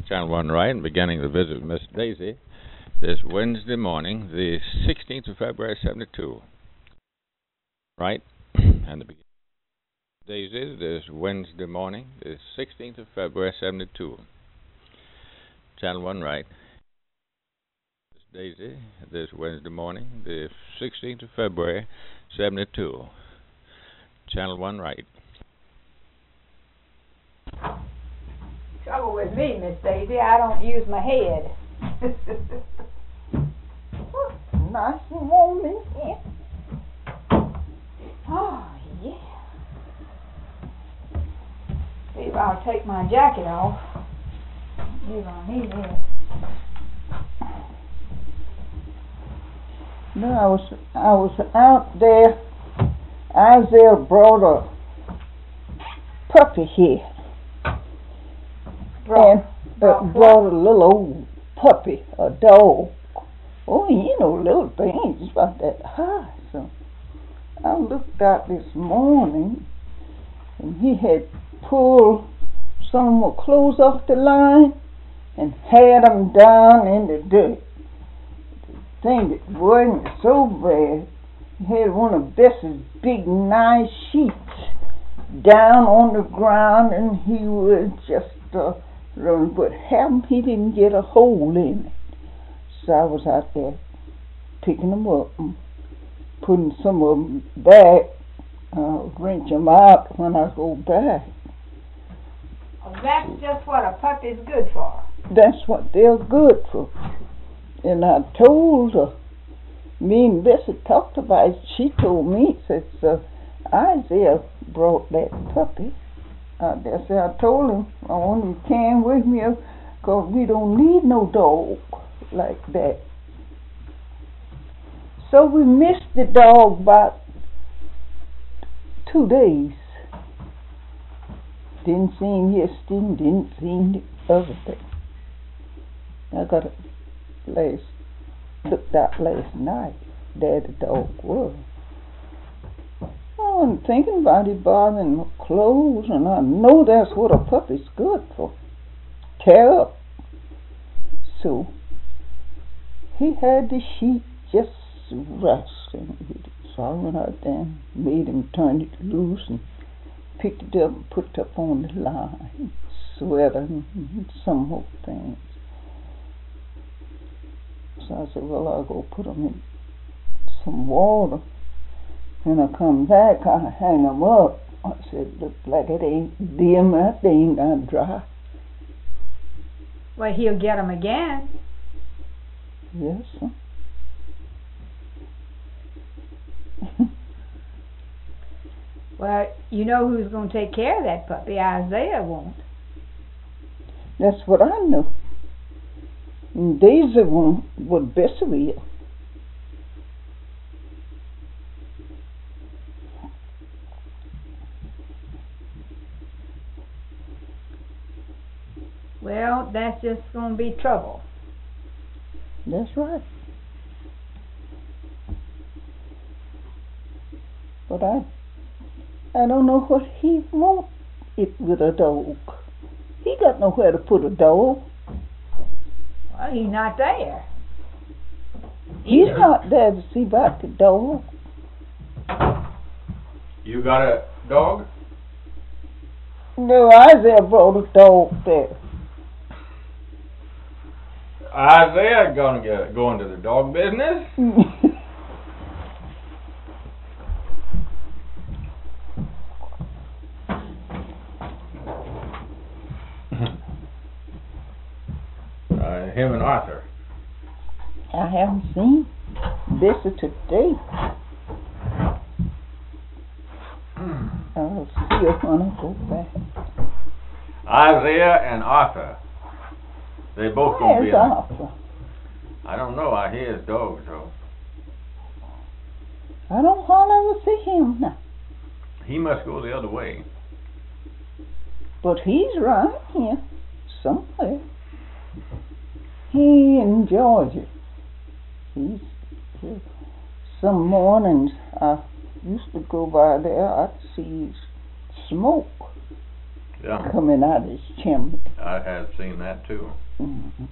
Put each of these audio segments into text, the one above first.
Channel 1 right and beginning the visit with Miss Daisy this Wednesday morning, the 16th of February, 72. Right? And the beginning of Daisy this Wednesday morning, the 16th of February, 72. Channel 1 right. Miss Daisy this Wednesday morning, the 16th of February, 72. Channel 1 right. Trouble with me, Miss Daisy, I don't use my head. Nice and warm in here. Oh, yeah. See if I'll take my jacket off. You're gonna need it. No, I was out there. Isaiah brought a puppy here. Brought a little old puppy, a dog. Oh, little things about that high. So I looked out this morning, and he had pulled some more clothes off the line and had them down in the dirt. The thing that wasn't so bad, he had one of Bess's big nice sheets down on the ground, and he was just but he didn't get a hole in it. So I was out there picking them up and putting some of them back, wrench them out when I go back. Well, that's just what a puppy's good for. That's what they're good for. And I told her, me and Bessie talked about it. She told me, says, Isaiah brought that puppy. I told him I want him to come with me because we don't need no dog like that. So we missed the dog about 2 days. Didn't see him yesterday and didn't see him the other day. I looked out last night. There the dog was. I wasn't thinking about it bothering my clothes, and I know that's what a puppy's good for. Tear up. So he had the sheet just wrestling with it. So I went out there and made him turn it loose and picked it up and put it up on the line. Sweater and some more things. So I said, well, I'll go put them in some water. When I come back, I hang them up. I said, look like it ain't dim, they ain't gonna dry. Well, he'll get them again. Yes, sir. Well, you know who's going to take care of that puppy. Isaiah won't. That's what I know. And Daisy won't, what Bessie will. Well, that's just going to be trouble. That's right. But I don't know what he wants it with a dog. He got nowhere to put a dog. Well, he's not there. He's not there to see about the dog. You got a dog? No, Isaiah brought a dog there. Isaiah gonna go into the dog business? Him and Arthur. I haven't seen Bessie today. I'll see her when I go back. Isaiah and Arthur. They both gonna be in Arthur? I don't know. I hear his dog, so. I don't hardly ever see him now. He must go the other way. But he's right here somewhere. He in Georgia. He's here. Some mornings I used to go by there. I'd see smoke. Yeah, coming out of his chimney. I had seen that too. Mhm.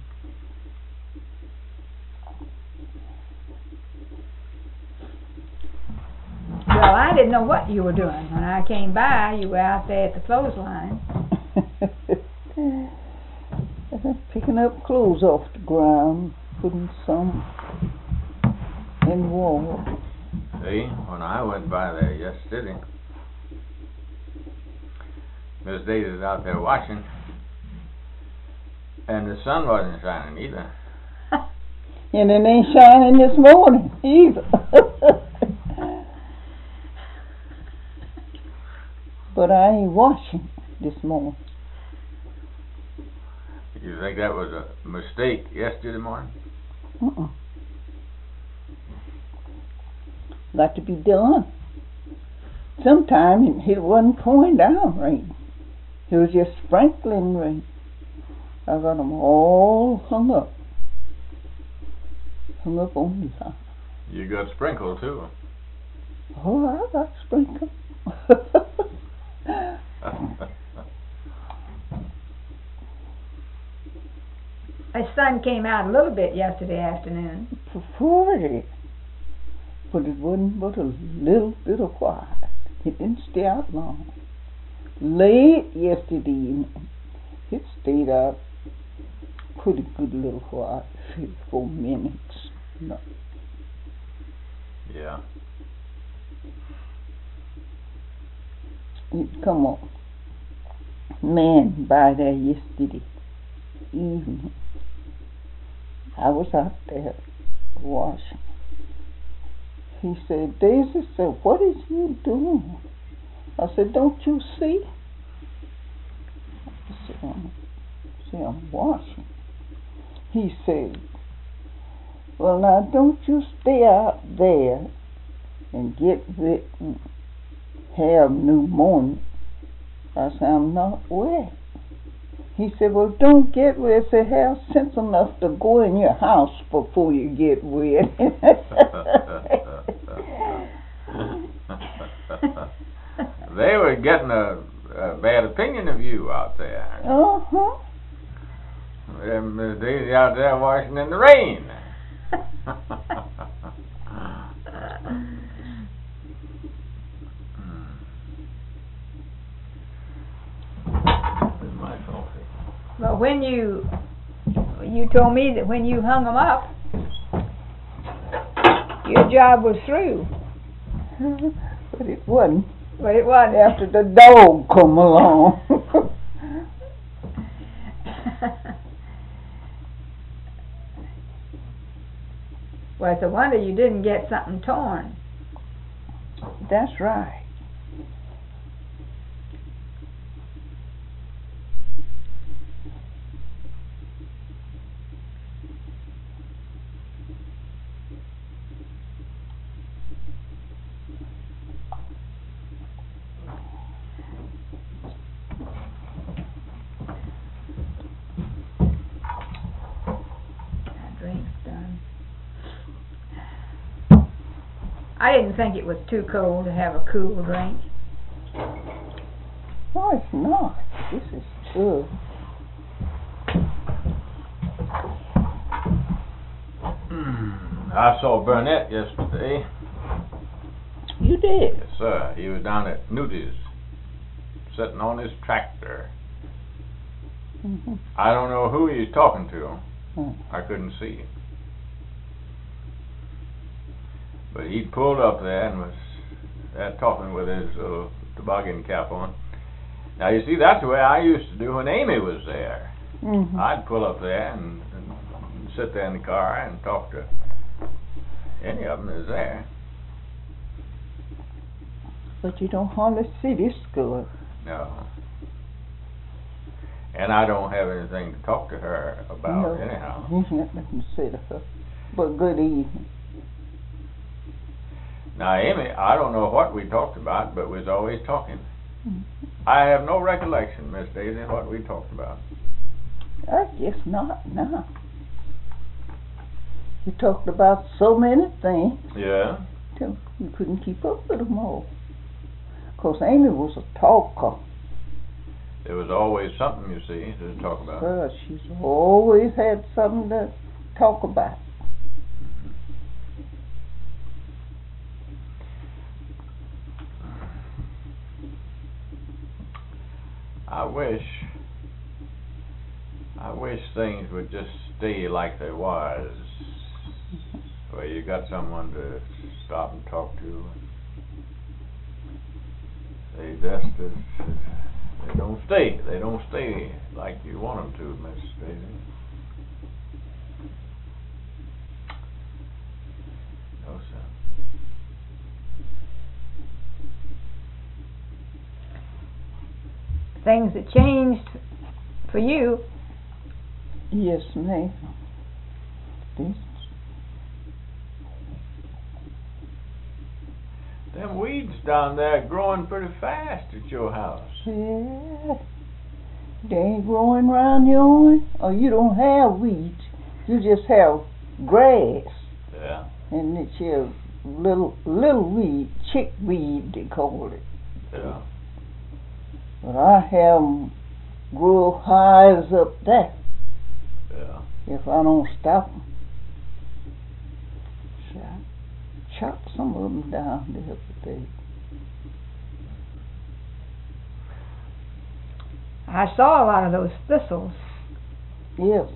Well, I didn't know what you were doing. When I came by, you were out there at the clothesline. Picking up clothes off the ground, putting some in water. See, when I went by there yesterday, Miss Daisy's out there washing, and the sun wasn't shining either. And it ain't shining this morning either. But I ain't washing this morning. You think that was a mistake yesterday morning? Got to be done. Sometime it wasn't pouring down rain. It was just sprinkling rain. I got them all hung up on the side. You got sprinkled too. Oh, I got sprinkled. The sun came out a little bit yesterday afternoon. Pretty. But it wasn't but a little bit of while. It didn't stay out long. Late yesterday evening, it stayed out pretty good little while, 3 or 4 minutes. No. Yeah. It come on. Man by there yesterday evening. I was out there washing. He said, Daisy said, what is you doing? I said, don't you see? I said, I'm washing. He said, well, now don't you stay out there and get wet and have pneumonia. I said, I'm not wet. He said, well, don't get wet. I said, have sense enough to go in your house before you get wet. They were getting a bad opinion of you out there. Uh-huh. Miss Daisy out there washing in the rain. My coffee. But when you told me that when you hung them up, your job was through. But it wasn't. But it wasn't. After the dog come along. Well, it's a wonder you didn't get something torn. That's right. I didn't think it was too cold to have a cool drink. No, it's not. This is good. I saw Burnett yesterday. You did? Yes, sir. He was down at Newty's, sitting on his tractor. Mm-hmm. I don't know who he was talking to. Mm. I couldn't see him. But he pulled up there and was talking with his toboggan cap on. Now, you see, that's the way I used to do when Amy was there. Mm-hmm. I'd pull up there and sit there in the car and talk to any of them that's there. But you don't hardly see this girl. No. And I don't have anything to talk to her about No, anyhow. you ain't nothing to say to her. But good evening. Now, Amy, I don't know what we talked about, but we was always talking. Mm-hmm. I have no recollection, Miss Daisy, what we talked about. I guess not now. You talked about so many things Yeah? till you couldn't keep up with them all. 'Cause Amy was a talker. There was always something, you see, to talk about. She's always had something to talk about. I wish things would just stay like they was, where you got someone to stop and talk to. They don't stay like you want them to, Miss Daisy. No, sir. Things that changed for you. Yes, ma'am. Them weeds down there growing pretty fast at your house. Yeah. They ain't growing around yours? Or you don't have weeds. You just have grass. Yeah. And it's your little weed, chickweed they call it. Yeah. But I have 'em grow high as up there. Yeah. If I don't stop 'em. So I chopped some of them down the other day. I saw a lot of those thistles. Yes.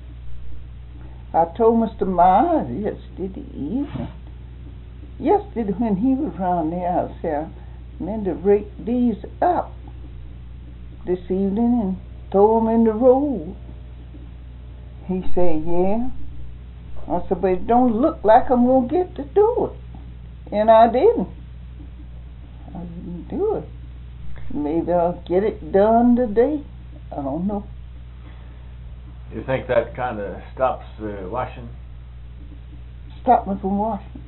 I told Mr. Myers yesterday evening. Yesterday when he was around there, I said, I meant to rake these up this evening and throw them in the road. He said, yeah. I said, but it don't look like I'm going to get to do it. And I didn't. I didn't do it. Maybe I'll get it done today. I don't know. You think that kind of stops the washing? Stop me from washing.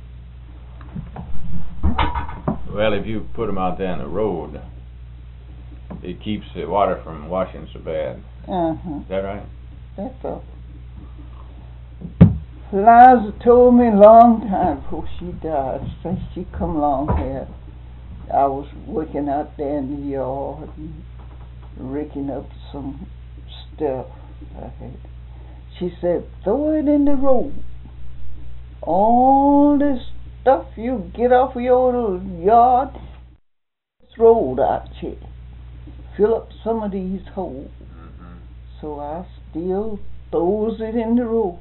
Well, if you put them out there in the road, it keeps the water from washing so bad. Is that right? That's all. Liza told me a long time before she died, since she come along here, I was working out there in the yard and raking up some stuff I had. She said, throw it in the road. All this stuff you get off of your little yard, this road out here. Fill up some of these holes. Mm-hmm. So I still throws it in the road.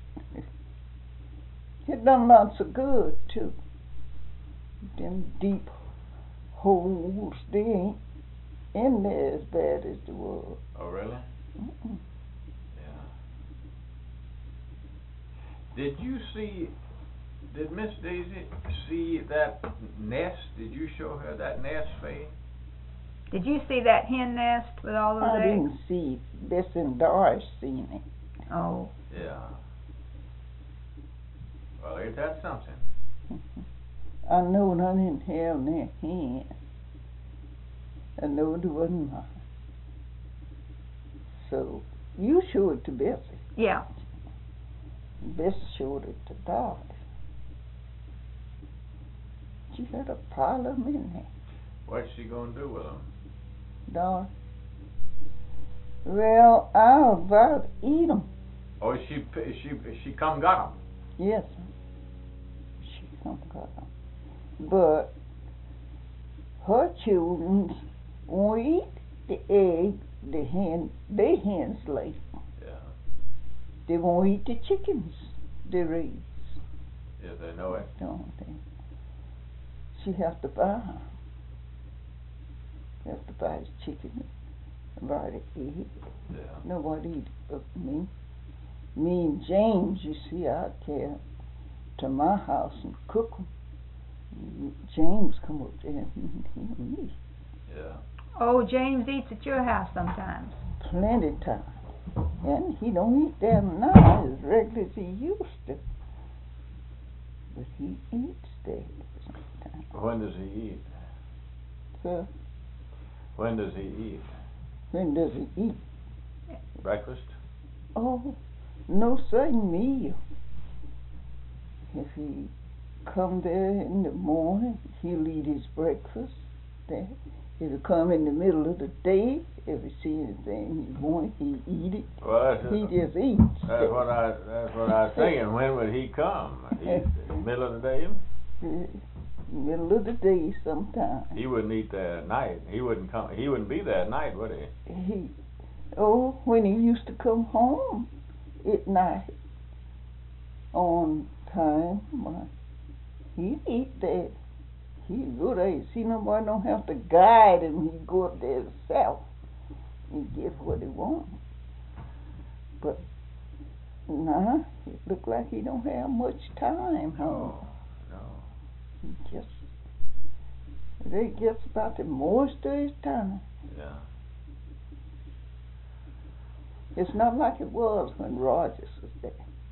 It done lots of good too. Them deep holes, they ain't in there as bad as they were. Oh, really? Mm-mm. Yeah. Did Miss Daisy see that nest? Did you show her that nest, Faye? Did you see that hen nest with all those I eggs? didn't see it. Bess and Doris seen it. Oh. Yeah. Well, ain't that something? I know I didn't have their hen. I know it wasn't mine. So, you showed it to Bessie. Yeah. Bessie showed it to Doris. She had a pile of them in there. What's she gonna do with them? Doris. Well, I'll about eat them. Oh, she come got them. Yes, she come got them. But her children won't eat the egg the hens lay. Yeah. They won't eat the chickens they raise. Yeah, they know it. Don't they? She has to buy them. You have to buy the chicken and buy the egg. Yeah. Nobody eat but me. Me and James, you see, out there to my house and cook them. James come up there and he eat. Yeah. Oh, James eats at your house sometimes. Plenty time. And he don't eat them now as regular as he used to. But he eats there sometimes. When does he eat? So, When does he eat? when does he eat? Breakfast? Oh, no certain meal. If he come there in the morning, he'll eat his breakfast there. If he come in the middle of the day, if he see anything he want, he eat it. Well, He just eats. that's what I was thinking. When would he come? Middle of the day? Middle of the day sometime. He wouldn't eat there at night. He wouldn't come. He wouldn't be there at night, would he? When he used to come home at night on time, he'd eat there. He'd go there. See, nobody don't have to guide him. He'd go up there himself and get what he wants. But nah, it look like he don't have much time home. No. They gets about the most of his time. Yeah. It's not like it was when Rogers was there.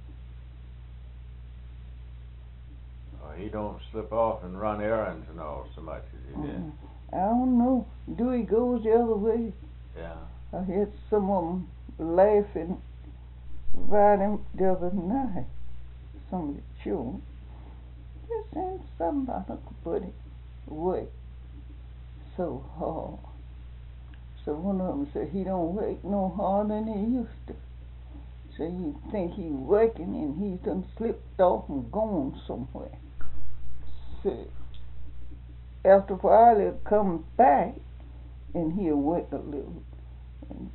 He don't slip off and run errands and all so much as he did. I don't know. Dewey goes the other way. Yeah. I heard some of them laughing about him the other night. Some of the children. They're saying something about Uncle Buddy work so hard. So one of them said he don't work no harder than he used to. So you think he working and he's done slipped off and gone somewhere. So after a while he'll come back and he'll work a little. And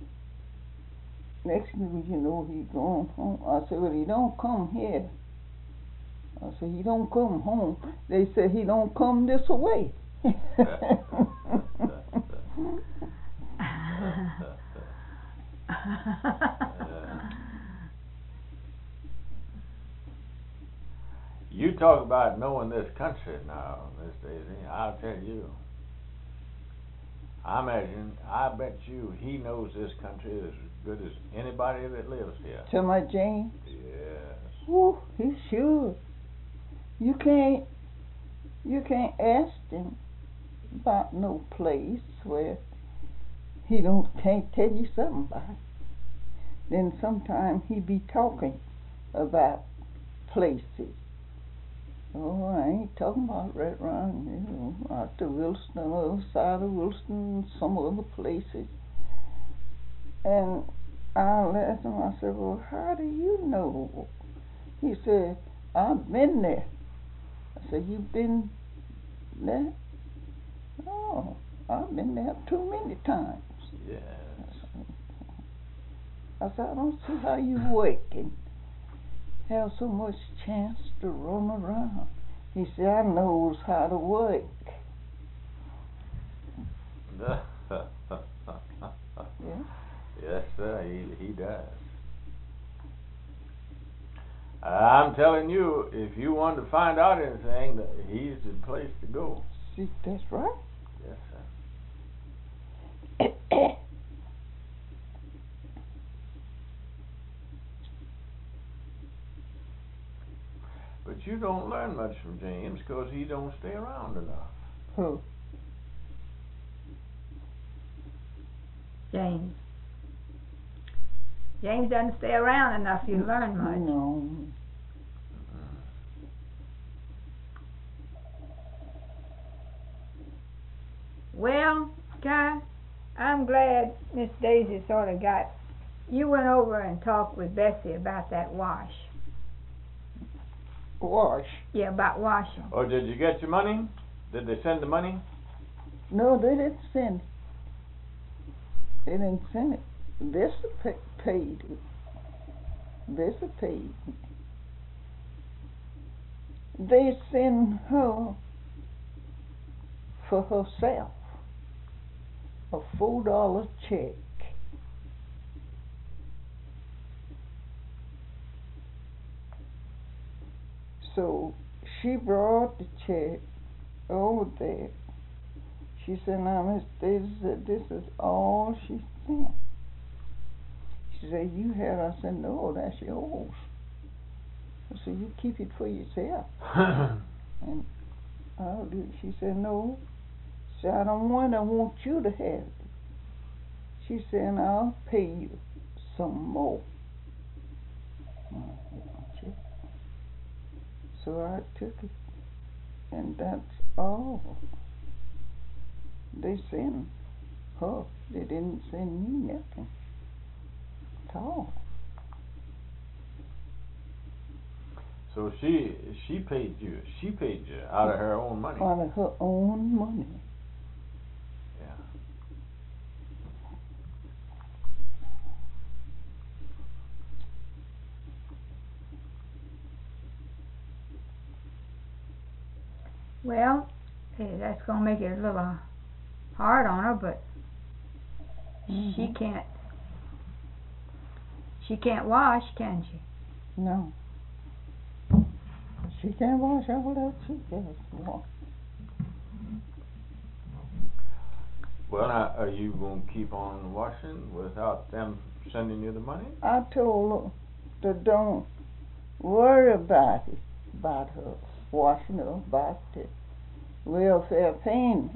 next thing you know, he's gone home. I said, well, he don't come here. I said, he don't come home. They said he don't come this way. You talk about knowing this country now, Miss Daisy. I'll tell you. I bet you he knows this country as good as anybody that lives here. To my James? Yes. Woo, he sure. You can't ask him about no place where he can't tell you something about it. Then sometimes he be talking about places. Oh, I ain't talking about right around, out to Wilson, on the other side of Wilson, some other places. And I'll ask him, I said, well, how do you know? He said, I've been there. I said, you've been there? Oh, I've been there too many times. Yes. I said, I don't see how you work and have so much chance to roam around. He said, I knows how to work. Yeah? Yes, sir, he does. I'm telling you, if you want to find out anything, he's the place to go. See, that's right. Yes, sir. But you don't learn much from James because he don't stay around enough. Who? James. James doesn't stay around enough. You learn much. No. Well, Guy, I'm glad Miss Daisy sort of got. You went over and talked with Bessie about that wash. Wash? Yeah, about washing. Oh, did you get your money? Did they send the money? No, they didn't send it. They didn't send it. Bessie paid it. Bessie paid it. They send her for herself a $4 check. So she brought the check over there. She said, now Miss Daisy said, this is all she sent. She said, you had it? I said, no, that's yours. I said, you keep it for yourself. And I'll do it. She said, no. She said, I don't want it. I want you to have it. She said, I'll pay you some more. So I took it, and that's all. they send her. They didn't send me nothing at all. So she paid you. She paid you out of her own money. Out of her own money. Yeah. Well, that's gonna make it a little hard on her, but she can't wash, can she? No. She can't wash all that she has to wash. Well, now, are you going to keep on washing without them sending you the money? I told her to don't worry about it, about her washing or about the welfare payment.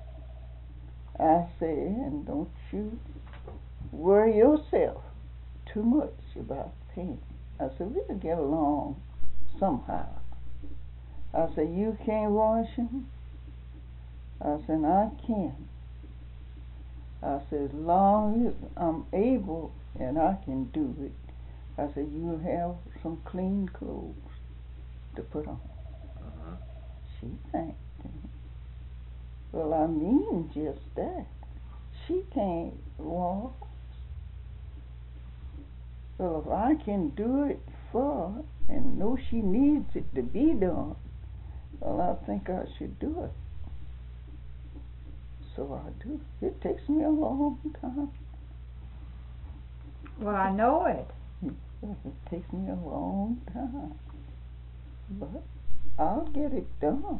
I said, and don't you worry yourself too much about paying. I said, we'll get along somehow. I said, you can't wash him? I said, I can. I said, as long as I'm able and I can do it, I said, you'll have some clean clothes to put on. Uh-huh. She thanked me. Well, I mean just that. She can't wash. Well, if I can do it for her and know she needs it to be done, well, I think I should do it. So I do. It takes me a long time. Well, I know it. It takes me a long time. But I'll get it done.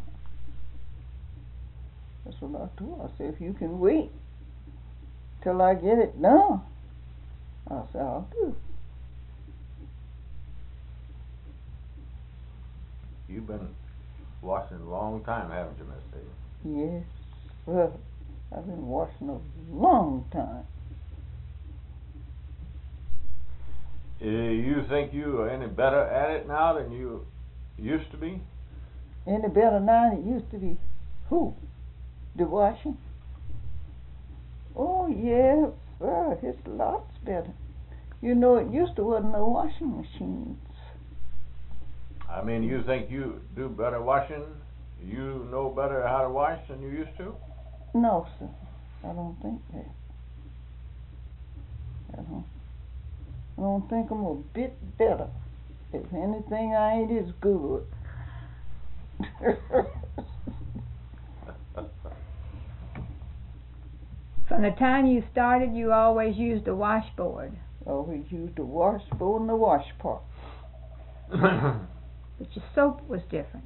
That's what I told her. I said, if you can wait till I get it done, I said, I'll do it. You've been washing a long time, haven't you, Miss Daisy? Yes, sir. I've been washing a long time. You think you are any better at it now than you used to be? Any better now than it used to be? Who? The washing? Oh, yeah, sir. It's lots better. You know, it used to wasn't no washing machines. I mean, you think you do better washing? You know better how to wash than you used to? No, sir. I don't think that. I don't think I'm a bit better. If anything, I ain't as good. From the time you started, you always used a washboard. Always used the washboard and the wash pot. But your soap was different.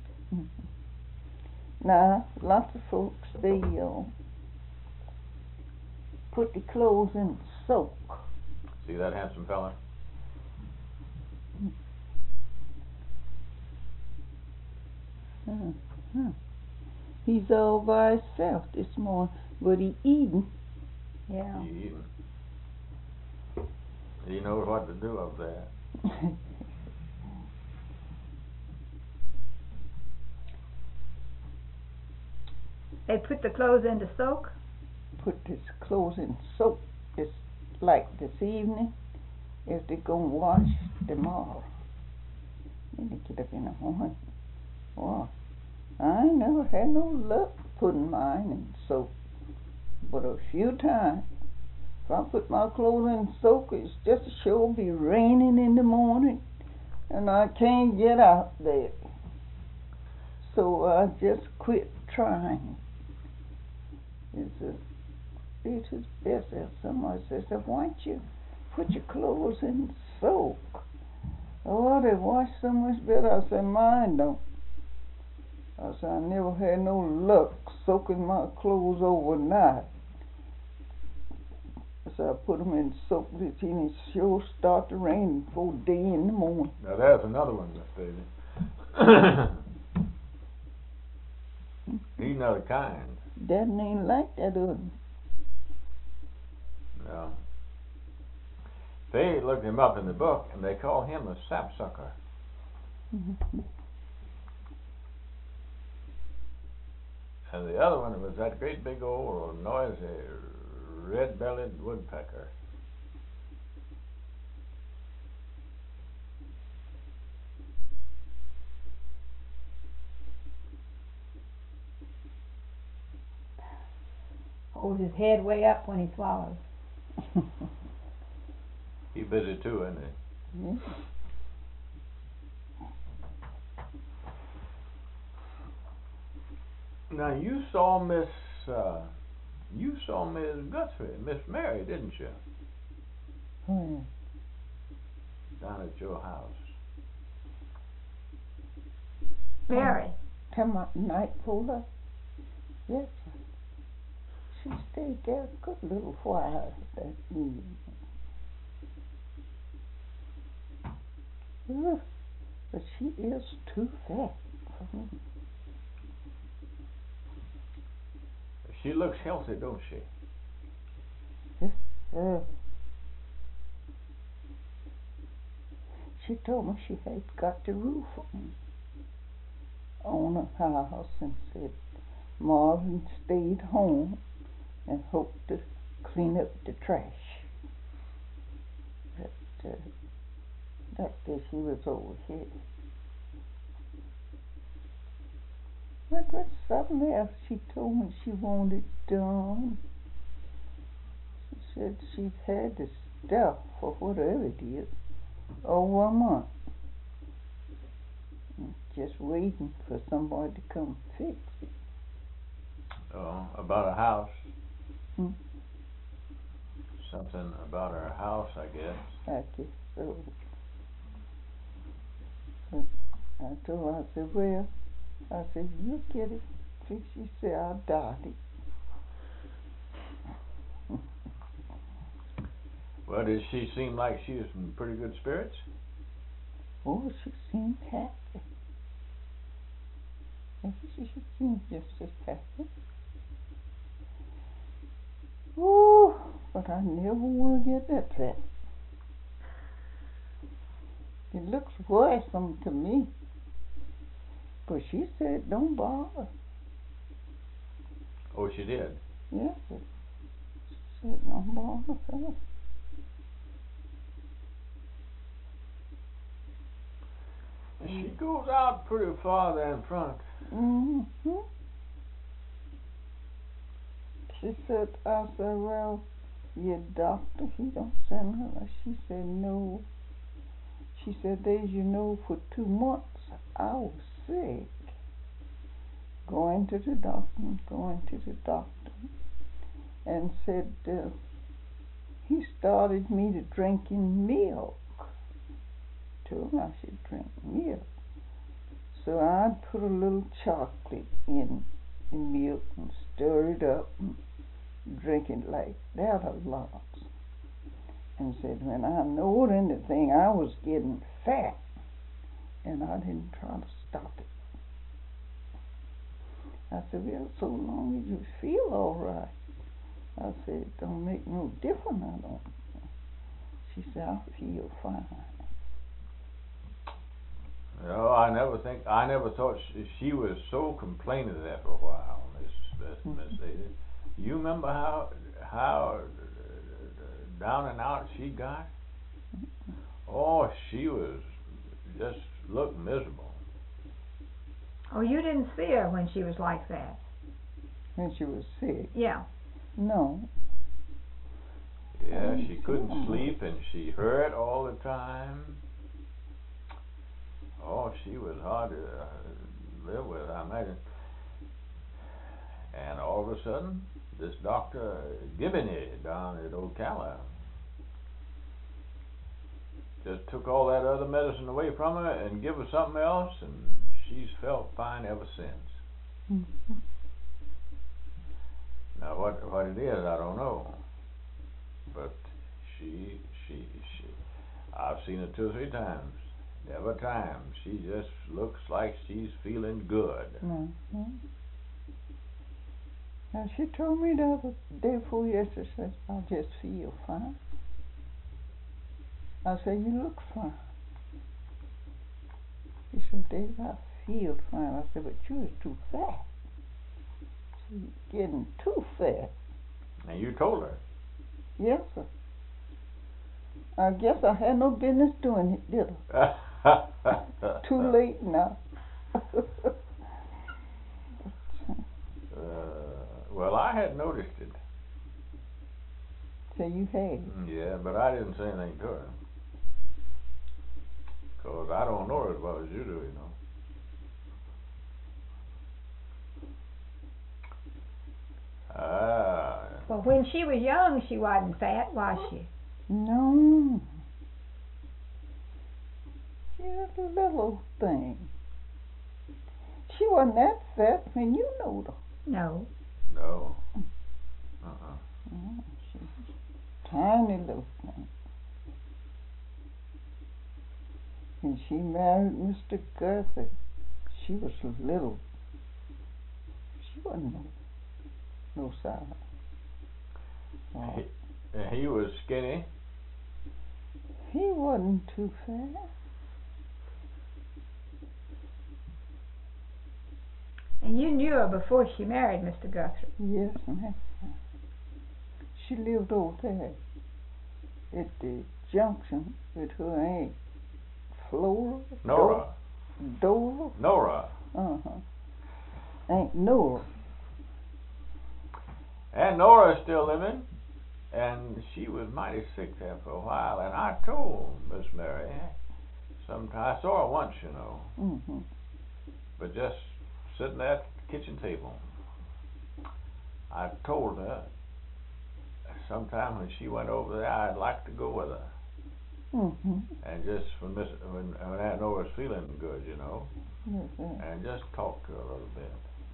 Now, lots of folks, they put the clothes in soak. See that handsome fella? He's all by himself this morning, but he eating. Yeah. He eating. He knows what to do up there. They put the clothes into soak? Put his clothes in soak. It's like this evening, if they gonna wash tomorrow. Then they get up in the morning. Well, I ain't never had no luck putting mine in soak. But a few times, if I put my clothes in soak, it's just a sure be raining in the morning, and I can't get out there. So I just quit trying. It's best as somebody says, why don't you put your clothes in soak? Oh, they wash so much better. I said, mine don't. I said, I never had no luck soaking my clothes overnight. I said, I put them in soak this evening, it sure start to rain before day in the morning. Now there's another one, Miss Daisy. He's another kind. That ain't like that other. Yeah. They looked him up in the book, and they call him a sapsucker. And the other one was that great big old noisy red-bellied woodpecker. Holds his head way up when he swallows. He busy too, isn't he? Yeah. Now you saw Miss Guthrie, Miss Mary, didn't you? Oh, Down at your house. Mary. Come up night fuller. Yes, sir. She stayed there a good little while that evening. Ugh, but she is too fat for me. She looks healthy, don't she? She told me she had got the roof on her house and said Marvin stayed home and hoped to clean up the trash. But that day she was over here. But there's something else she told me she wanted done. She said she'd had the stuff for whatever it is over a month. Just waiting for somebody to come fix it. Oh, about a house. Hmm? Something about her house, I guess. I guess so. But I told her, I said, well, I said, you get it fixed. She said, I'll dot it. Well, did she seem like she was in pretty good spirits? Oh, she seemed happy. She seemed just as happy. Oh, but I never want to get that fat. It looks worrisome to me. But she said, don't bother. Oh, she did? Yeah, but she said, don't bother her. She goes out pretty far there in front. Mm-hmm. She said, I said, well, your doctor, he don't send her. She said, no. She said, for 2 months I was sick. Going to the doctor, and said, he started me to drinking milk. Told me I should drink milk. So I'd put a little chocolate in the milk and stir it up and drink it like that a lot. And said when I knowed anything, I was getting fat, and I didn't try to stop it. I said, well, so long as you feel all right. I said, it don't make no difference, I don't. She said, I feel fine. No, I never thought she was so complaining there for a while, Miss Daisy. You remember how down and out she got? Oh, she was just looked miserable. Oh, you didn't see her when she was like that? When she was sick? Yeah. No. Yeah, she couldn't sleep and she hurt all the time. Oh, she was hard to live with, I imagine. And all of a sudden, this Dr. Gibney down at Ocala just took all that other medicine away from her and give her something else, and she's felt fine ever since. Mm-hmm. Now, what it is, I don't know. But I've seen her 2 or 3 times. Every time, she just looks like she's feeling good. Mm-hmm. Now, she told me the other day before yesterday, said, I just feel fine. I said, you look fine. She said, Dave, I feel fine. I said, but you was too fat. she's getting too fat. And you told her. Yes, sir. I guess I had no business doing it, did I? Too late now. Well, I had noticed it. So you had. Yeah, but I didn't say anything to her. 'Cause I don't know her as well as you do, you know. Well, when she was young, she wasn't fat, was she? No. She was a little thing. She wasn't that fat when you knowed her. No. No. Oh, she was a tiny little thing. When she married Mr. Guthrie, she was little. She wasn't no size. Oh. He was skinny. He wasn't too fat. And you knew her before she married Mr. Guthrie? Yes, ma'am. She lived over there at the junction with her aunt Flora. Nora. Dora. Nora. Aunt Nora. And Nora's still living. And she was mighty sick there for a while. And I told Miss Mary, sometime I saw her once, you know. Mm-hmm. But just sitting at the kitchen table. I told her sometime when she went over there, I'd like to go with her. Mm-hmm. And just when Aunt Nora's feeling good, you know. Mm-hmm. And just talk to her a little bit.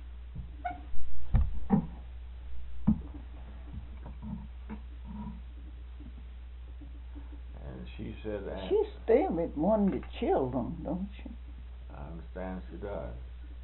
And she said that. She stay with one of the children, don't she? I understand she does.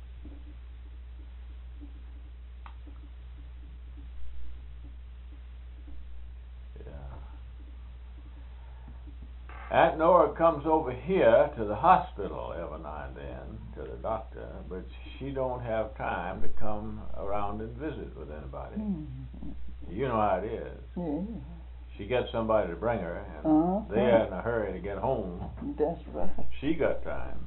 Aunt Nora comes over here to the hospital every now and then, to the doctor, but she don't have time to come around and visit with anybody. Mm-hmm. You know how it is. Yeah. She gets somebody to bring her, and they're in a hurry to get home. That's right. She got time.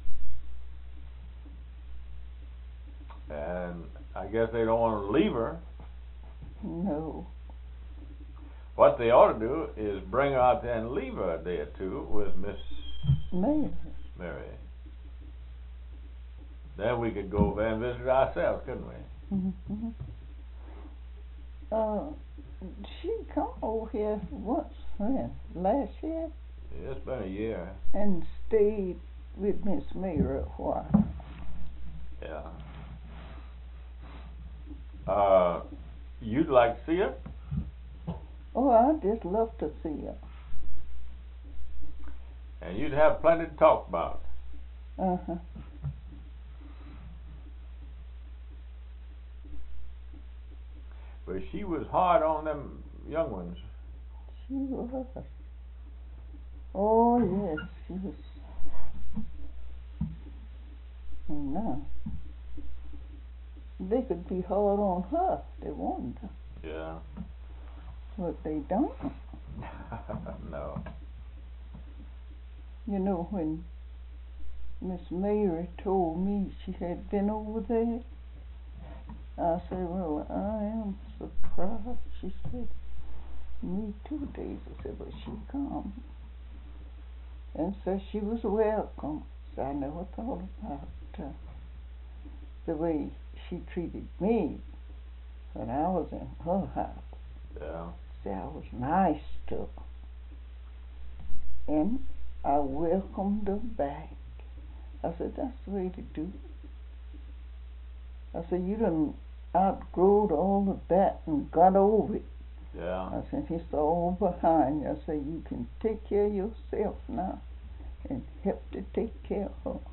And I guess they don't want to leave her. No. What they ought to do is bring her out there and leave her a day or two with Miss Mary. Then we could go over there and visit ourselves, couldn't we? Mm-hmm. She come over here once, last year? Yeah, it's been a year. And stayed with Miss Mary a while. Yeah. You'd like to see her? Oh, I'd just love to see her. And you'd have plenty to talk about. Uh-huh. But she was hard on them young ones. She was. Oh, yes, she was. No. They could be hard on her if they wanted to. Yeah. But they don't. No. You know, when Miss Mary told me she had been over there, I said, well, I am surprised. She said, me 2 days. I said, but she come. And said she was welcome. So I never thought about the way she treated me when I was in her house. Yeah. See, I was nice to her. And I welcomed her back. I said, that's the way to do it. I said, you done outgrowed all of that and got over it. Yeah. I said, it's all behind you. I said, you can take care of yourself now and help to take care of her.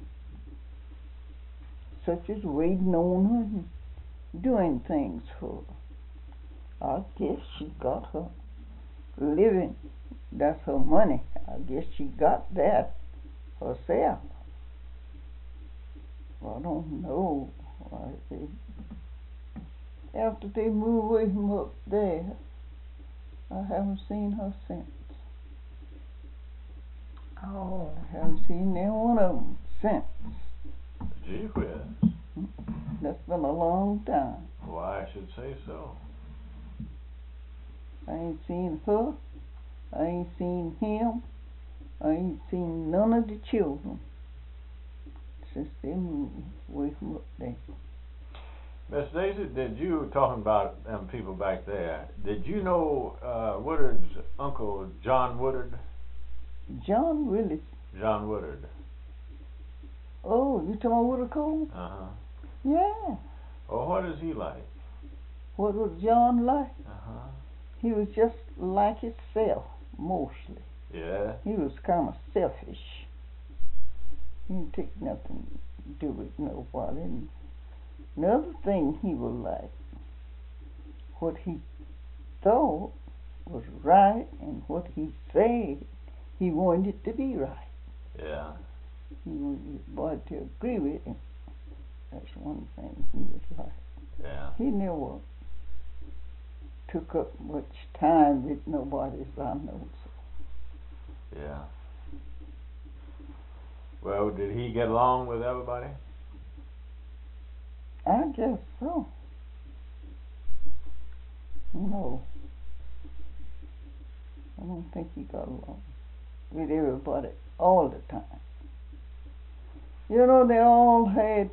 Such as waiting on her and doing things for her. I guess she got her living. That's her money. I guess she got that herself. I don't know. after they moved away from up there, I haven't seen her since. Oh. I haven't seen neither one of them since. Gee whiz. That's been a long time. Why, I should say so. I ain't seen her. I ain't seen him. I ain't seen none of the children since they moved away from up there. Miss Daisy, did you, talking about them people back there, did you know Woodard's uncle, John Woodard? John Willis. John Woodard. Oh, you talking about Woodard Cole? Uh-huh. Yeah. Oh, what is he like? What was John like? Uh-huh. He was just like himself, mostly. Yeah? He was kind of selfish. He didn't take nothing to do with nobody. And another thing he was like, what he thought was right and what he said, he wanted it to be right. Yeah. He wanted everybody to agree with him. That's one thing he was like. Yeah. He never took up much time with nobody, as I know. So. Yeah. Well, did he get along with everybody? I guess so. No. I don't think he got along with everybody all the time. You know, they all had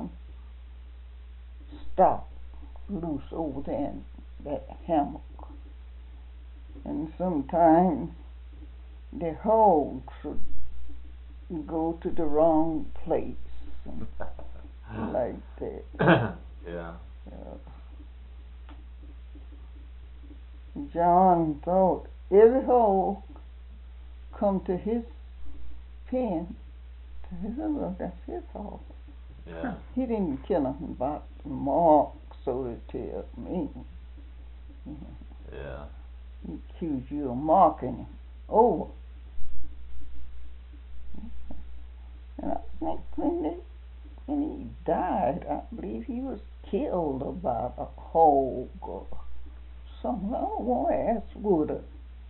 stock loose over there in that hammock. And sometimes the hogs would go to the wrong place and like that. Yeah. John thought every hog come to his pen. Well, that's his hog. Yeah. He didn't kill him about Mark, so to tell me. Yeah. He accused you of marking him over. And I think when he died, I believe he was killed about a hog or something. I don't want to ask Woodard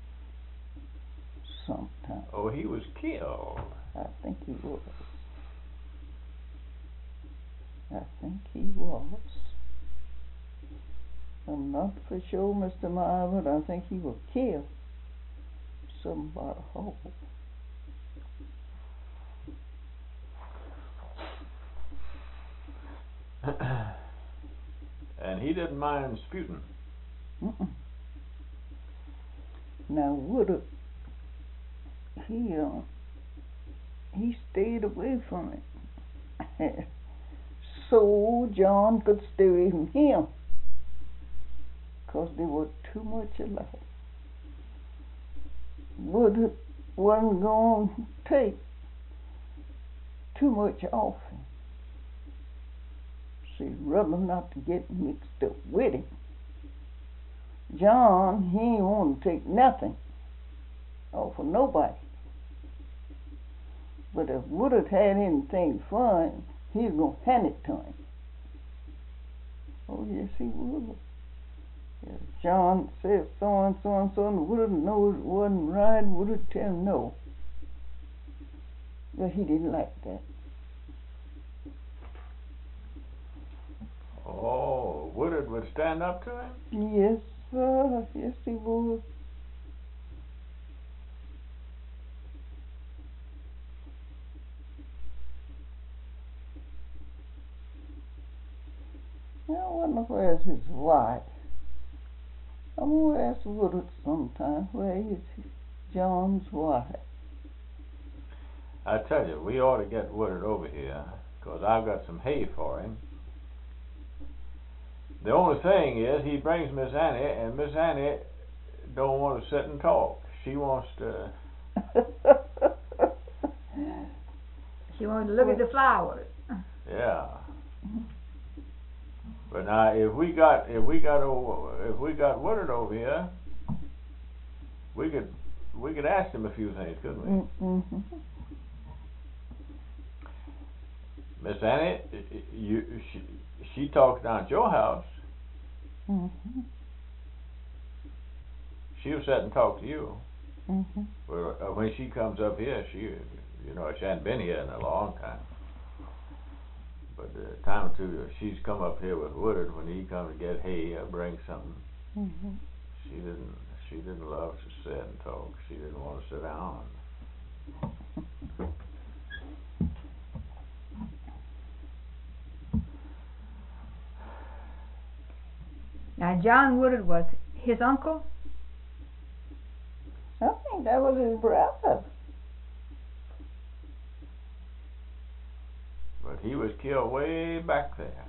sometime. Oh, he was killed. I think he was. I think he was. I'm not for sure, Mr. Meyer, but I think he was killed. Something about a hog. And he didn't mind sputing. Mm-mm. Now Woodard, he stayed away from it, so John could stay away from him, 'cause they were too much alike. Woodard wasn't going to take too much off him, so he'd rather not to get mixed up with him. John, he ain't want to take nothing off of nobody. But if Woodard had anything for him, he was going to hand it to him. Oh, yes, he would. If John said so and so and so, and Woodard knows it wasn't right, Woodard tell him no. But he didn't like that. Oh, Woodard would stand up to him? Yes, sir. Yes, he would. I wonder where's his wife. I'm going to ask Woodard sometime, where is John's wife? I tell you, we ought to get Woodard over here, 'cause I've got some hay for him. The only thing is, he brings Miss Annie, and Miss Annie don't want to sit and talk. She wants to... She wanted to look at the flowers. Yeah. But now, if we got Woodard over here, we could ask him a few things, couldn't we? Mm-hmm. Miss Annie, she talks down at your house. Mhm. She'll sit and talk to you. Mhm. Well, when she comes up here, she hadn't been here in a long time. But the time or two she's come up here with Woodard when he come to get hay or bring something. Mhm. She didn't love to sit and talk. She didn't want to sit down. Now, John Woodard was his uncle? I think that was his brother. But he was killed way back there.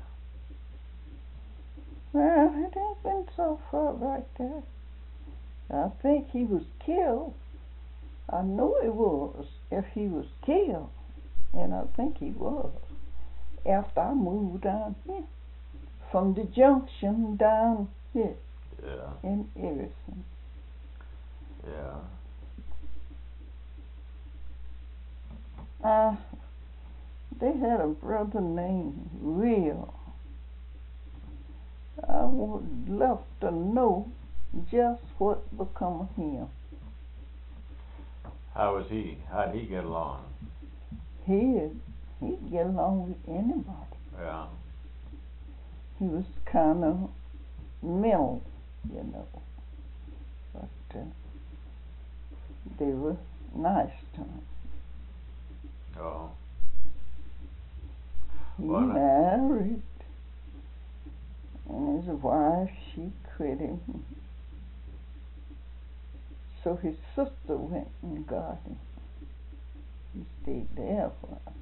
Well, it ain't been so far back there. I think he was killed. I know he was if he was killed. And I think he was. After I moved down here. From the junction down here Yeah. in Everson. Yeah. They had a brother named Will. I would love to know just what become of him. How was he? How'd he get along? He'd get along with anybody. Yeah. He was kind of mental, but they were nice to him. Oh. He Well, married, and his wife, she quit him. So his sister went and got him. He stayed there for a while.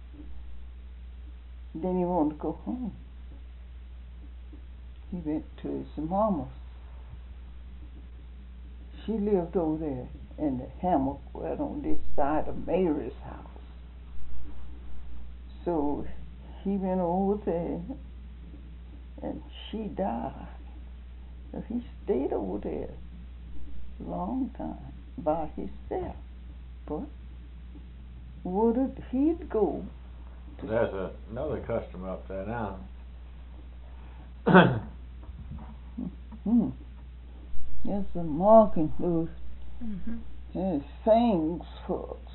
Then he wanted to go home. He went to his mama's. She lived over there in the hammock right on this side of Mary's house. So he went over there and she died. So he stayed over there a long time by himself. But he'd go. There's another customer up there now. There's a marking those Mm-hmm. things for us.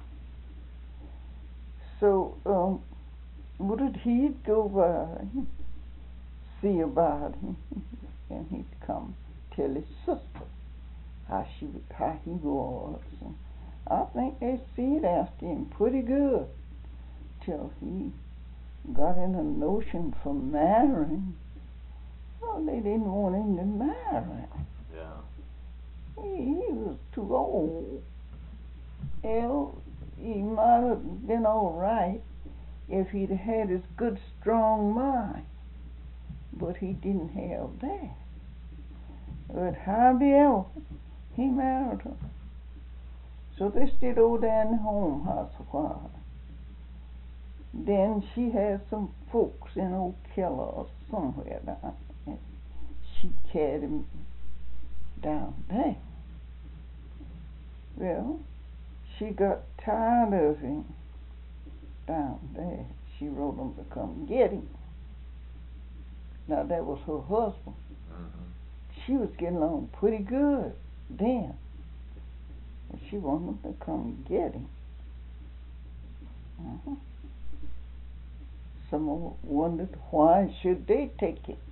So he'd go by, see about him, and he'd come tell his sister how he was. And I think they seed after him pretty good till he got in a notion for marrying. Well, they didn't want him to marry. Yeah. He was too old. Hell, he might have been all right if he'd had his good, strong mind. But he didn't have that. But however, he married her. So they stayed over there in the home house a while. Then she had some folks in Old Keller or somewhere down there. She carried him down there. Well, she got tired of him down there. She wrote him to come get him. Now that was her husband. Mm-hmm. She was getting along pretty good then. But she wanted him to come get him. Some of them wondered why should they take him.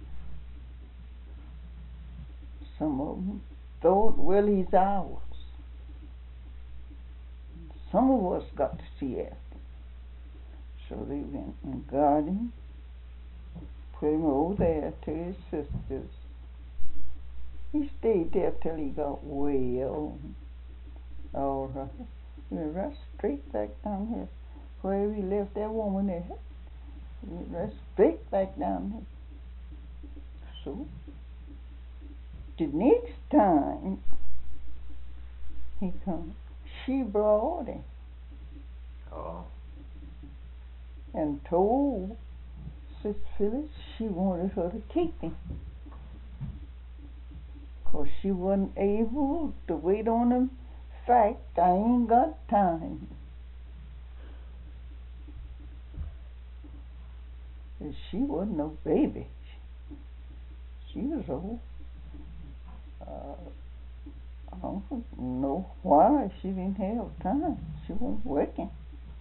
Some of them thought, well, he's ours. Some of us got to see after him. So they went and got him, put him over there to his sisters. He stayed there till he got well. All right. He went right straight back down here. Where he left that woman there. He went right straight back down here. So, the next time he come, she brought him. Oh. And told Sis Phyllis she wanted her to keep him. 'Cause she wasn't able to wait on him. Fact, I ain't got time. And she wasn't no baby. She was old. I don't know why she didn't have time. She wasn't working.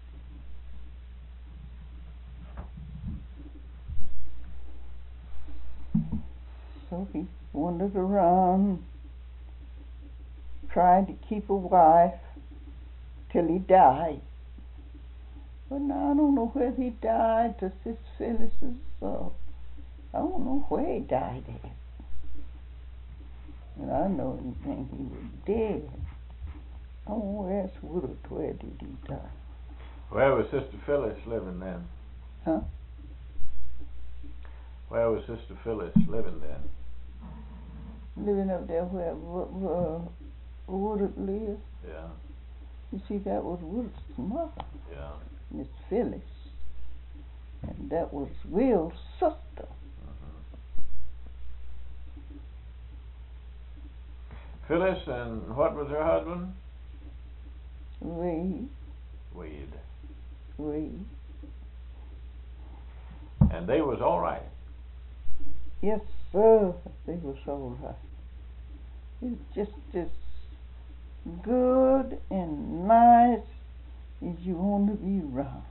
So he wandered around, trying to keep a wife till he died. But now I don't know whether he died to Sister Phyllis's, I don't know where he died at. And I know he think he was dead. I want to ask Woodard, where did he die? Where was Sister Phyllis living then? Huh? Where was Sister Phyllis living then? Living up there where Woodard lived. Yeah, You see, that was Woodard's mother, yeah. Miss Phyllis. And that was Will's sister. Phyllis, and what was her husband? Wade. Wade. And they was all right. Yes, sir. They was all right. It's just as good and nice as you want to be around.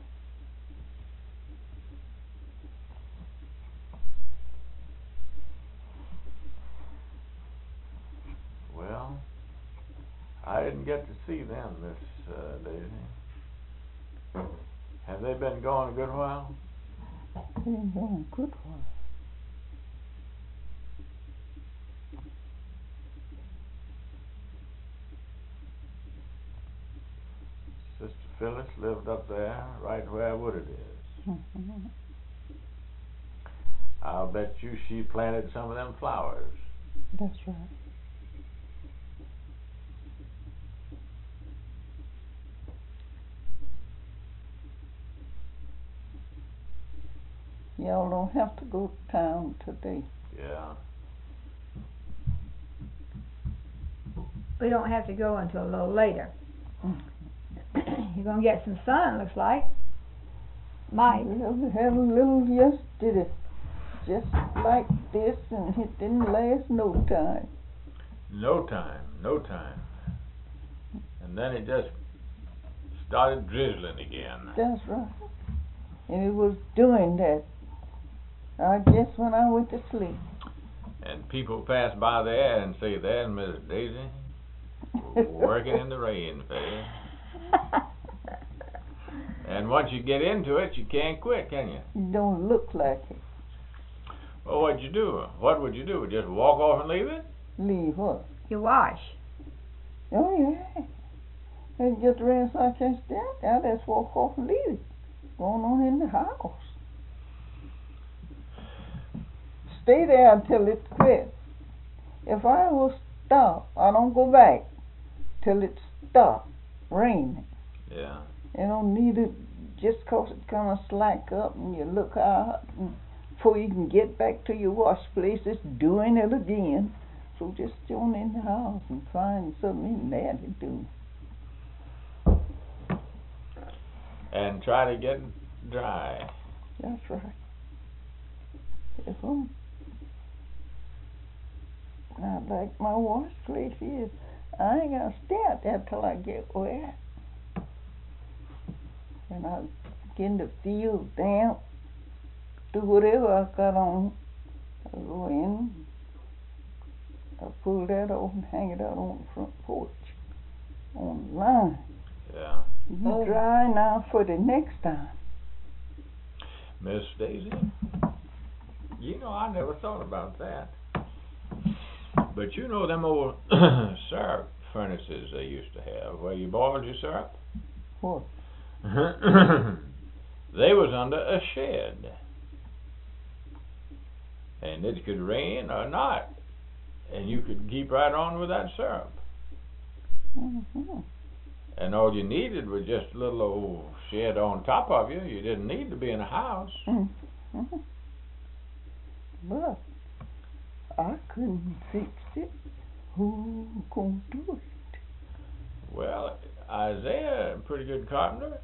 Well, I didn't get to see them, Miss Daisy. Have they been gone a good while? They've been gone a good while. Sister Phyllis lived up there, right where Woodard is. Mm-hmm. I'll bet you she planted some of them flowers. That's right. Y'all don't have to go to town today. Yeah. We don't have to go until a little later. Mm-hmm. You're gonna get some sun, looks like. Might. Well, we had a little yesterday, just like this, and it didn't last no time. No time. And then it just started drizzling again. That's right. And it was doing that, I guess, when I went to sleep. And people pass by there and say, "There's Miss Daisy, working in the rain fair." And once you get into it, you can't quit, can you? You don't look like it. Well, what'd you do? What would you do? Just walk off and leave it? Leave what? You wash. Oh, yeah. And just ran so I can't stand there. I just walk off and leave it. Going on in the house. Stay there until it quits. If I will stop, I don't go back till it stops raining. Yeah. You don't need it just 'cause it kind of slack up and you look out and before you can get back to your wash place, it's doing it again. So just join in the house and find something in there to do. And try to get dry. That's right. If I like my wash place is, I ain't gonna stay out there till I get wet. And I begin to feel damp, do whatever I got on. I go in, I pull that off and hang it out on the front porch, on the line. Yeah. Be dry now for the next time. Miss Daisy, you know, I never thought about that. But you know them old syrup furnaces they used to have, where you boiled your syrup? What? They was under a shed. And it could rain or not. And you could keep right on with that syrup. Mm-hmm. And all you needed was just a little old shed on top of you. You didn't need to be in a house. Mm-hmm. But I couldn't fix it. Who gonna do it? Well, Isaiah, a pretty good carpenter.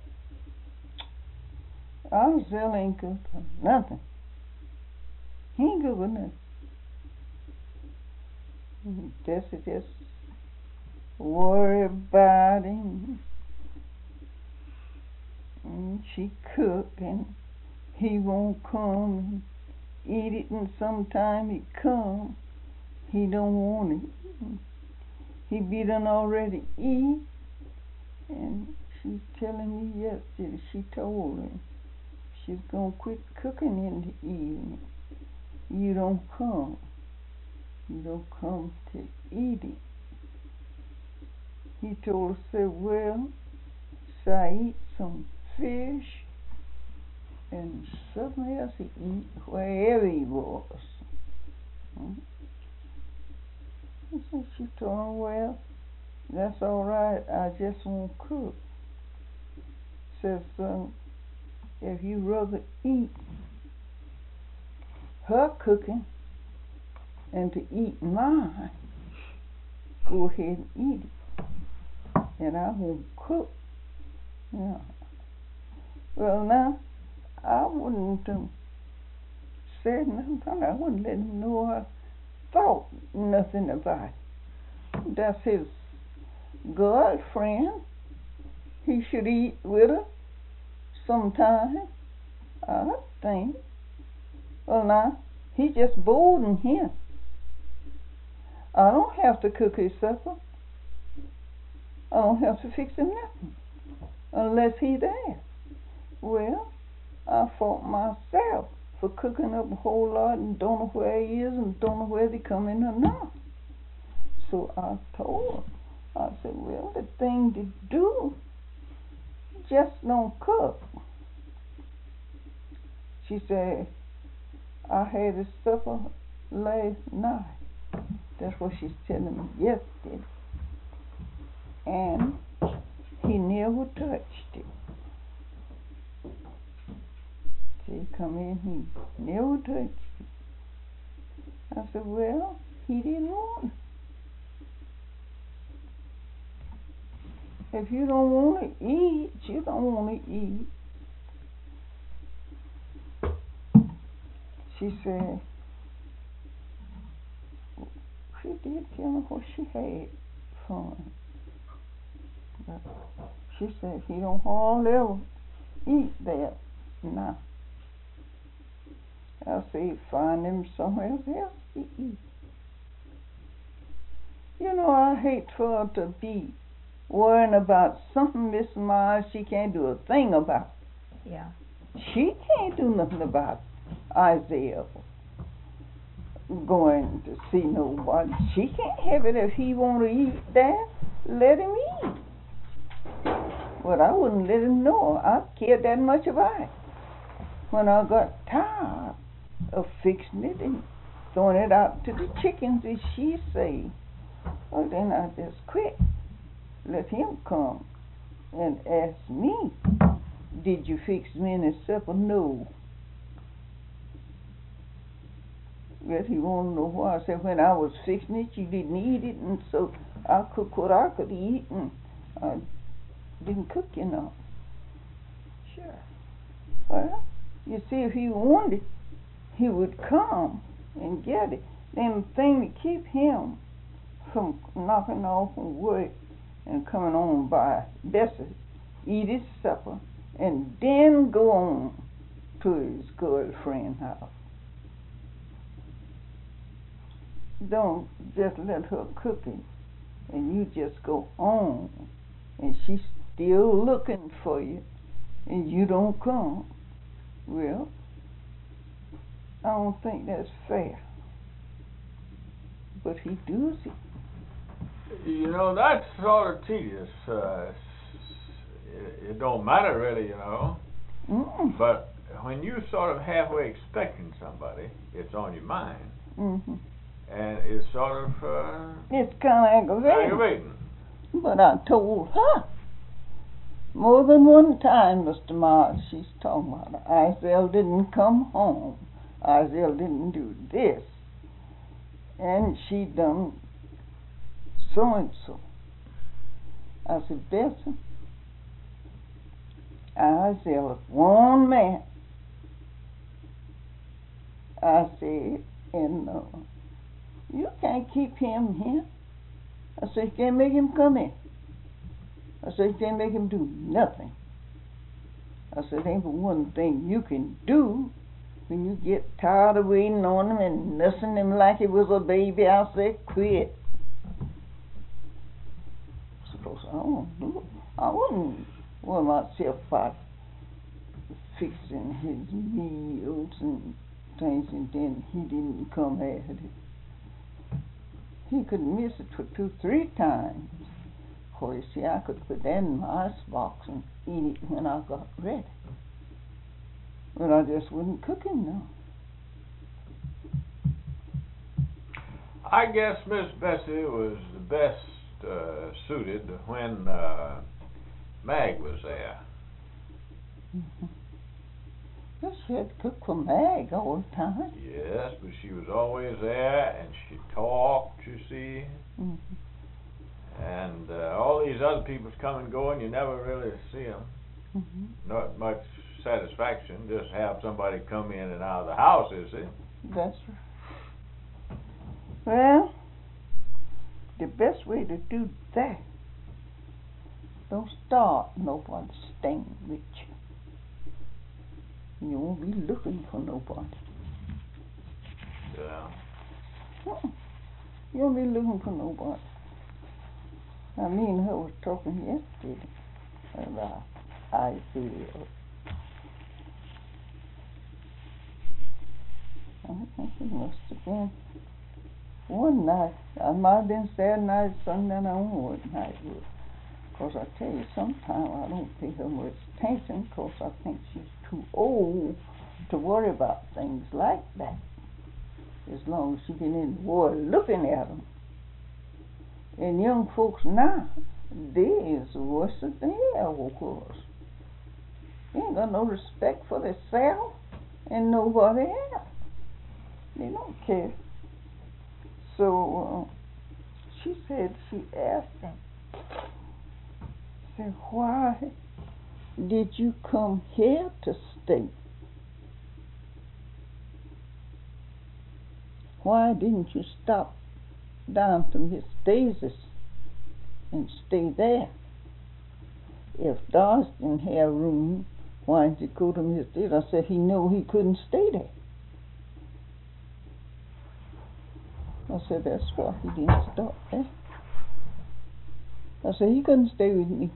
Isaiah ain't good for nothing. He ain't good for nothing. Bessie just worry about him. And she cook and he won't come and eat it, and sometime he come, he don't want it. He be done already eat, and she's telling me yesterday she told him she's gonna quit cooking in the evening. You don't come. You don't come to eat it. He told her, said, well, so I eat some fish and something else he eat wherever he was. So she told him, well, that's all right, I just won't cook. Says, if you rather eat her cooking and to eat mine, go ahead and eat it. And I won't cook. Yeah. Well, now, I wouldn't say nothing. I wouldn't let him know I thought nothing about it. That's his girlfriend. He should eat with her sometime, I think. Well, now, he just bored in here. I don't have to cook his supper. I don't have to fix him nothing unless he's there. Well, I fought myself for cooking up a whole lot and don't know where he is and don't know whether he come in or not. So I told her, I said, well, the thing to do, just don't cook. She said, I had his supper last night. That's what she's telling me yesterday. And he never touched it. He come in, he never touched it. I said, well, he didn't want it. If you don't want to eat, you don't want to eat. She said, she did tell me what she had for him. But she said he don't hardly ever eat that now. I say find him somewhere else to eat. You know, I hate for her to be worrying about something Miss Myers she can't do a thing about. Yeah. She can't do nothing about Isaiah going to see nobody. She can't have it if he want to eat that. Let him eat. But I wouldn't let him know I cared that much about it. When I got tired of fixing it and throwing it out to the chickens, as she say, well, then I just quit. Let him come and ask me, did you fix me any supper? No. But he wanted to know why. I said, when I was fixing it, you didn't eat it, and so I cooked what I could eat, and I didn't cook, you know. Sure. Well, you see, if he wanted, he would come and get it. Then the thing to keep him from knocking off from work and coming on by Bessie, eat his supper, and then go on to his girlfriend's house. Don't just let her cook it and you just go on, and she's still looking for you and you don't come. Well, I don't think that's fair. But he does it. You know, that's sort of tedious. It don't matter really, you know. Mm-mm. But when you sort of halfway expecting somebody, it's on your mind. Mm-hmm. And it's sort of It's kind of aggravating. But I told her more than one time, Mr. Myers, she's talking about Isaiah didn't come home. Isaiah didn't do this. And she done so and so. I said, Bessie, Isaiah, one man. I said, and You can't keep him here. I said, you can't make him come in. I said, you can't make him do nothing. I said, ain't but one thing you can do when you get tired of waiting on him and nursing him like he was a baby. I said, quit. Suppose I won't do it. I wouldn't worry myself about fixing his meals and things, and then he didn't come at it. He could miss it for 2-3 times. Of course, you see, I could put that in my icebox and eat it when I got ready. But I just wouldn't cook him now. I guess Miss Bessie was the best suited when Mag was there. Mm-hmm. Yes, she had to cook for Mag all the time. Yes, but she was always there, and she talked, you see. Mm-hmm. And all these other people's come and go, and you never really see them. Mm-hmm. Not much satisfaction, just have somebody come in and out of the house, you see. That's right. Well, the best way to do that, don't start nobody staying with you. You won't be looking for nobody. Yeah. You won't be looking for nobody. I mean, I was talking yesterday about I feel. I think it must have been one night. I might have been Saturday night, Sunday night, what night it was. Because I tell you, sometimes I don't pay her much attention because I think she's too old to worry about things like that. As long as she been in the world looking at them. And young folks now, they is worse than they ever was. They ain't got no respect for themselves and nobody else. They don't care. So she said, she asked them, said, why did you come here to stay? Why didn't you stop down to Miss Daisy's and stay there? If Doris didn't have room, why didn't you go to Miss Daisy? I said he knew he couldn't stay there. I said that's why he didn't stop there. I said he couldn't stay with me.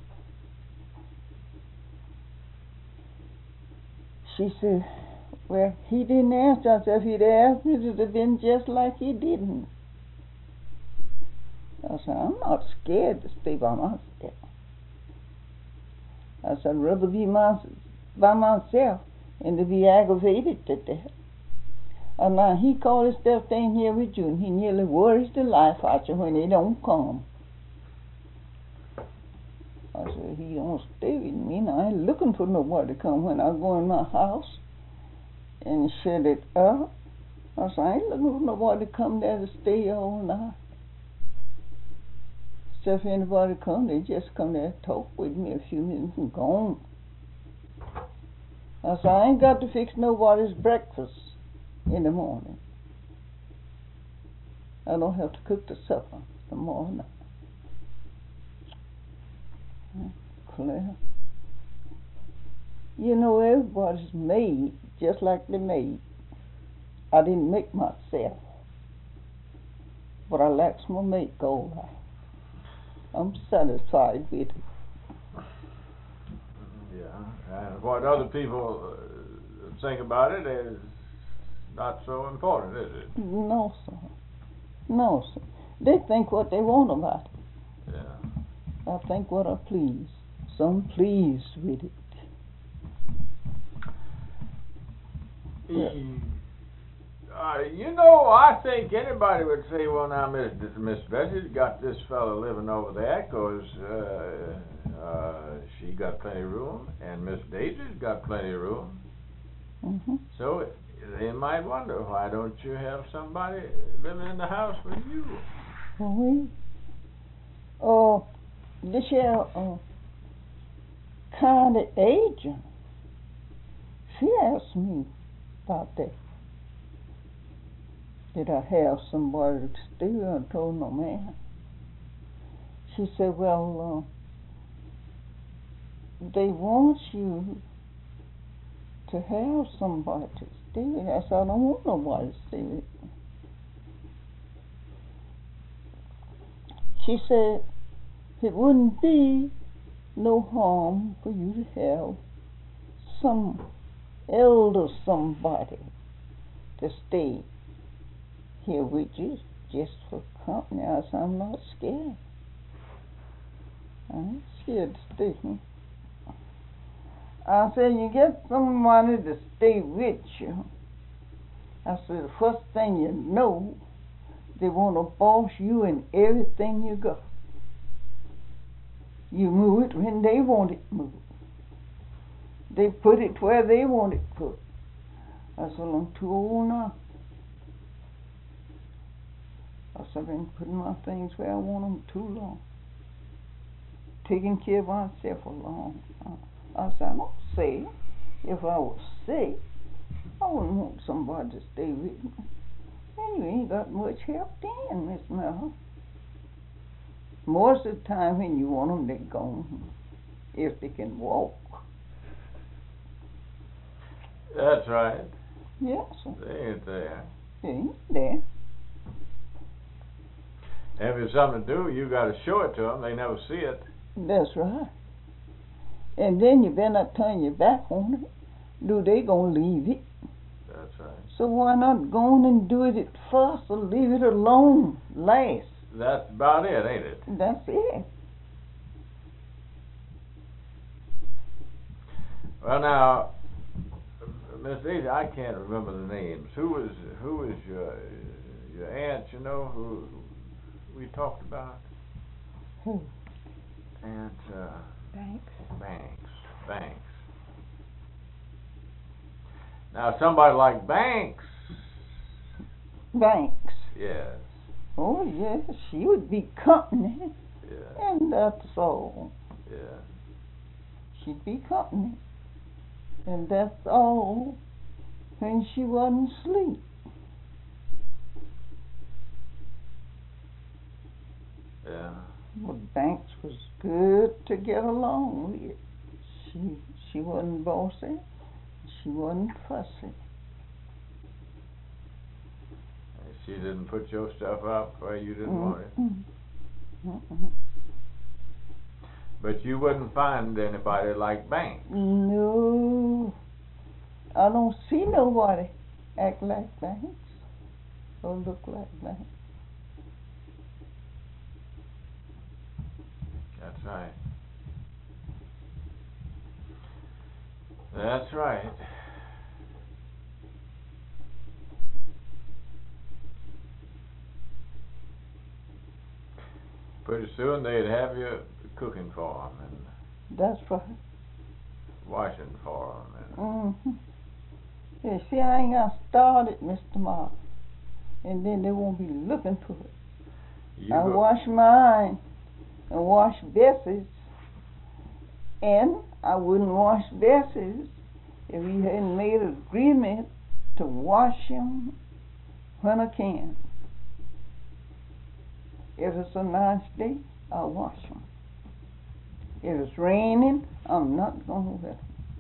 She said, well, he didn't answer. I said, if he'd asked me, it would have been just like he didn't. I said, I'm not scared to stay by myself. I said, I'd rather be by myself than to be aggravated to death. And now he called himself staying here with you, and he nearly worries the life out you when he don't come. I said, he don't stay with me, and I ain't looking for nobody to come when I go in my house and shut it up. I said, I ain't looking for nobody to come there to stay all night. So if anybody come, they just come there and talk with me a few minutes and go on. I said, I ain't got to fix nobody's breakfast in the morning. I don't have to cook the supper tomorrow night. Claire, you know, everybody's made just like they're made. I didn't make myself, but I like my make all right. I'm satisfied with it. Yeah, and what other people think about it is not so important, is it? No, sir. No, sir. They think what they want about it. Yeah. I think what I please. So I'm pleased with it. Yeah. You know, I think anybody would say, well, now, Miss Bessie's got this fellow living over there because she got plenty of room, and Miss Daisy's got plenty of room. Mm-hmm. So they might wonder, why don't you have somebody living in the house with you? Oh, this year, county agent, she asked me about that. did I have somebody to stay with? I told no man. She said, well, they want you to have somebody to stay with. I said, I don't want nobody to stay with. She said, it wouldn't be no harm for you to have some elder somebody to stay here with you just for company. I said, I'm not scared. I ain't scared to stay here. I said, you get somebody to stay with you. I said, the first thing you know, they want to boss you in everything you got. You move it when they want it moved. They put it where they want it put. I said, I'm too old now. I said, I've been putting my things where I want them too long. Taking care of myself for long. I said, I don't say if I was sick, I wouldn't want somebody to stay with me. And you ain't got much help then, Miss Mel. Most of the time when you want them, they're gone, if they can walk. That's right. Yes, sir. They ain't there. They ain't there. If it's something to do, you got to show it to them. They never see it. That's right. And then you better not turn your back on it. Do they gonna leave it? That's right. So why not go on and do it at first or leave it alone last? That's about it, ain't it? That's it. Well, now, Miss Daisy, I can't remember the names. Who was your aunt? You know who we talked about? Who? Aunt Banks. Now, somebody like Banks. Banks. Yes. Oh yes, she would be company, Yeah. and that's all. Yeah. She'd be company, and that's all. When she wasn't asleep. Yeah. But Banks was good to get along with. She wasn't bossy. She wasn't fussy. She didn't put your stuff up where you didn't want it. But you wouldn't find anybody like Banks. No, I don't see nobody act like Banks or look like Banks. That's right. That's right. Pretty soon they'd have you cooking for them and That's right. washing for them. And Yeah, see, I ain't got started, Mr. Mark, and then they won't be looking for it. I wash mine and wash Bessie's, and I wouldn't wash Bessie's if we hadn't made an agreement to wash them when I can. If it's a nice day, I'll wash them. If it's raining, I'm not going to wet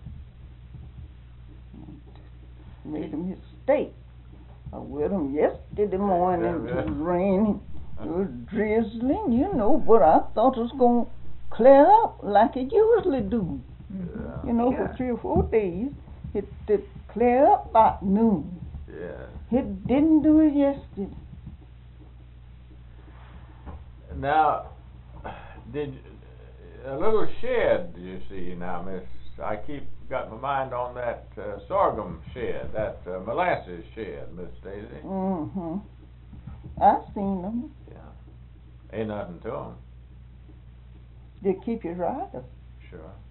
them. Made a mistake. I wet them yesterday morning. It was raining. It was drizzling, you know, but I thought it was going to clear up like it usually do. Yeah. You know, for 3 or 4 days, it cleared up by noon. Yeah. It didn't do it yesterday. Now, did a little shed you see now, Miss? I got my mind on that sorghum shed, that molasses shed, Miss Daisy. I seen them. Yeah. Ain't nothing to them. They keep you right. Sure.